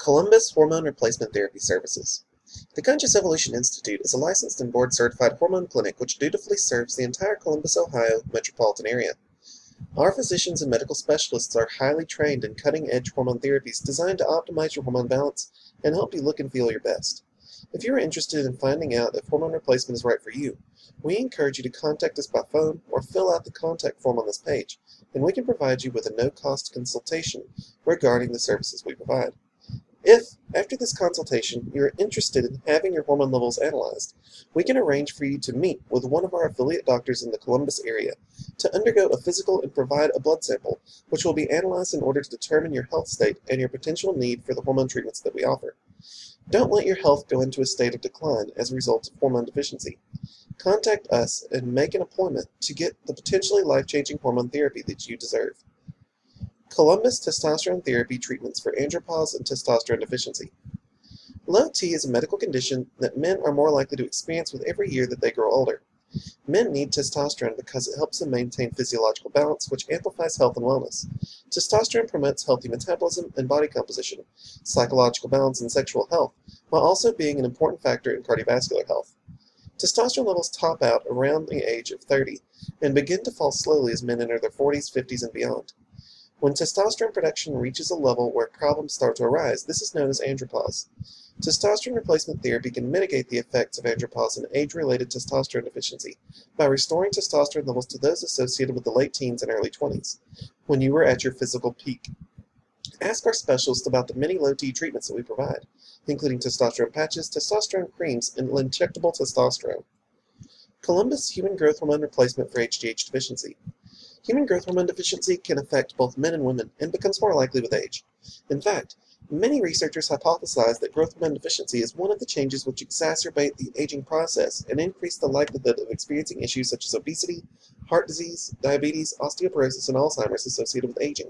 Columbus Hormone Replacement Therapy Services. The Conscious Evolution Institute is a licensed and board-certified hormone clinic which dutifully serves the entire Columbus, Ohio metropolitan area. Our physicians and medical specialists are highly trained in cutting-edge hormone therapies designed to optimize your hormone balance and help you look and feel your best. If you are interested in finding out if hormone replacement is right for you, we encourage you to contact us by phone or fill out the contact form on this page, and we can provide you with a no-cost consultation regarding the services we provide. If, after this consultation, you are interested in having your hormone levels analyzed, we can arrange for you to meet with one of our affiliate doctors in the Columbus area to undergo a physical and provide a blood sample, which will be analyzed in order to determine your health state and your potential need for the hormone treatments that we offer. Don't let your health go into a state of decline as a result of hormone deficiency. Contact us and make an appointment to get the potentially life-changing hormone therapy that you deserve. Columbus Testosterone Therapy Treatments for Andropause and Testosterone Deficiency. Low T is a medical condition that men are more likely to experience with every year that they grow older. Men need testosterone because it helps them maintain physiological balance, which amplifies health and wellness. Testosterone promotes healthy metabolism and body composition, psychological balance, and sexual health, while also being an important factor in cardiovascular health. Testosterone levels top out around the age of 30 and begin to fall slowly as men enter their 40s, 50s, and beyond. When testosterone production reaches a level where problems start to arise, this is known as andropause. Testosterone replacement therapy can mitigate the effects of andropause and age-related testosterone deficiency by restoring testosterone levels to those associated with the late teens and early 20s, when you were at your physical peak. Ask our specialist about the many low-T treatments that we provide, including testosterone patches, testosterone creams, and injectable testosterone. Columbus Human Growth Hormone Replacement for HGH Deficiency. Human growth hormone deficiency can affect both men and women and becomes more likely with age. In fact, many researchers hypothesize that growth hormone deficiency is one of the changes which exacerbate the aging process and increase the likelihood of experiencing issues such as obesity, heart disease, diabetes, osteoporosis, and Alzheimer's associated with aging.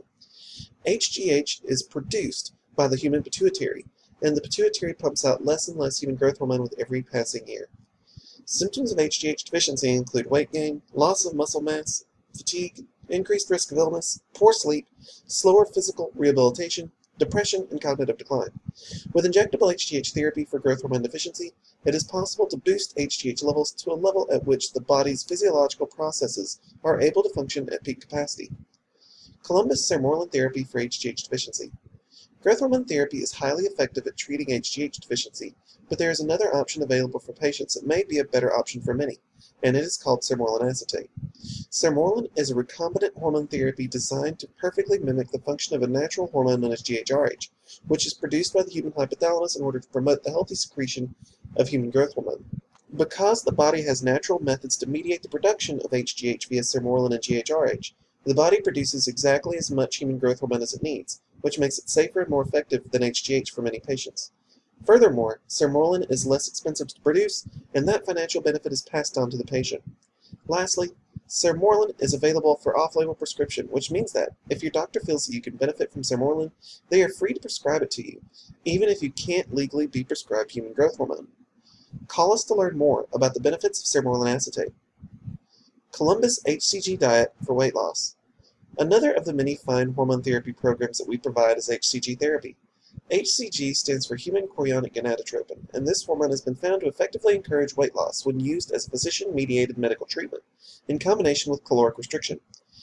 HGH is produced by the human pituitary, and the pituitary pumps out less and less human growth hormone with every passing year. Symptoms of HGH deficiency include weight gain, loss of muscle mass, fatigue, increased risk of illness, poor sleep, slower physical rehabilitation, depression, and cognitive decline. With injectable HGH therapy for growth hormone deficiency, it is possible to boost HGH levels to a level at which the body's physiological processes are able to function at peak capacity. Columbus Sermorelin Therapy for HGH Deficiency. Growth hormone therapy is highly effective at treating HGH deficiency, but there is another option available for patients that may be a better option for many, and it is called sermorelin acetate. Sermorelin is a recombinant hormone therapy designed to perfectly mimic the function of a natural hormone known as GHRH, which is produced by the human hypothalamus in order to promote the healthy secretion of human growth hormone. Because the body has natural methods to mediate the production of HGH via sermorelin and GHRH, the body produces exactly as much human growth hormone as it needs, which makes it safer and more effective than HGH for many patients. Furthermore, sermorelin is less expensive to produce, and that financial benefit is passed on to the patient. Lastly, sermorelin is available for off-label prescription, which means that, if your doctor feels that you can benefit from sermorelin, they are free to prescribe it to you, even if you can't legally be prescribed human growth hormone. Call us to learn more about the benefits of sermorelin acetate. Columbus HCG Diet for weight loss. Another of the many fine hormone therapy programs that we provide is HCG therapy. HCG stands for human chorionic gonadotropin, and this hormone has been found to effectively encourage weight loss when used as a physician-mediated medical treatment, in combination with caloric restriction.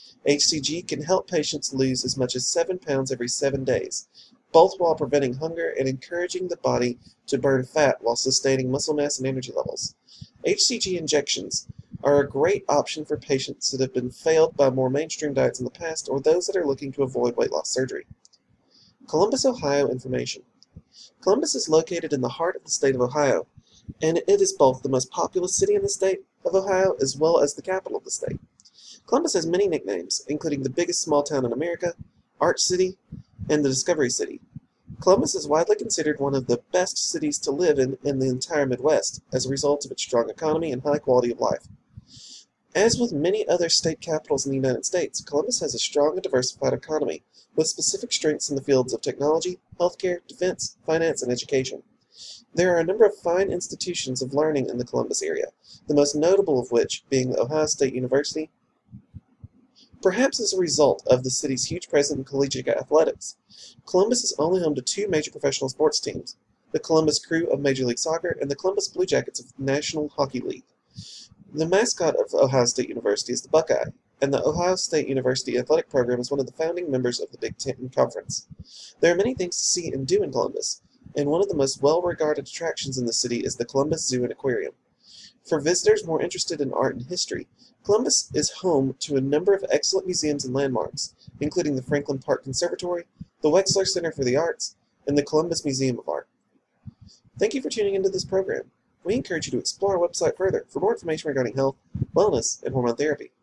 HCG can help patients lose as much as 7 pounds every 7 days, both while preventing hunger and encouraging the body to burn fat while sustaining muscle mass and energy levels. HCG injections are a great option for patients that have been failed by more mainstream diets in the past or those that are looking to avoid weight loss surgery. Columbus, Ohio information. Columbus is located in the heart of the state of Ohio, and it is both the most populous city in the state of Ohio as well as the capital of the state. Columbus has many nicknames, including the biggest small town in America, Arch City, and the Discovery City. Columbus is widely considered one of the best cities to live in the entire Midwest as a result of its strong economy and high quality of life. As with many other state capitals in the United States, Columbus has a strong and diversified economy, with specific strengths in the fields of technology, healthcare, defense, finance, and education. There are a number of fine institutions of learning in the Columbus area, the most notable of which being Ohio State University, Perhaps as a result of the city's huge presence in collegiate athletics, Columbus is only home to two major professional sports teams, the Columbus Crew of Major League Soccer and the Columbus Blue Jackets of the National Hockey League. The mascot of Ohio State University is the Buckeye, and the Ohio State University athletic program is one of the founding members of the Big Ten Conference. There are many things to see and do in Columbus, and one of the most well-regarded attractions in the city is the Columbus Zoo and Aquarium. For visitors more interested in art and history, Columbus is home to a number of excellent museums and landmarks, including the Franklin Park Conservatory, the Wexler Center for the Arts, and the Columbus Museum of Art. Thank you for tuning into this program. We encourage you to explore our website further for more information regarding health, wellness, and hormone therapy.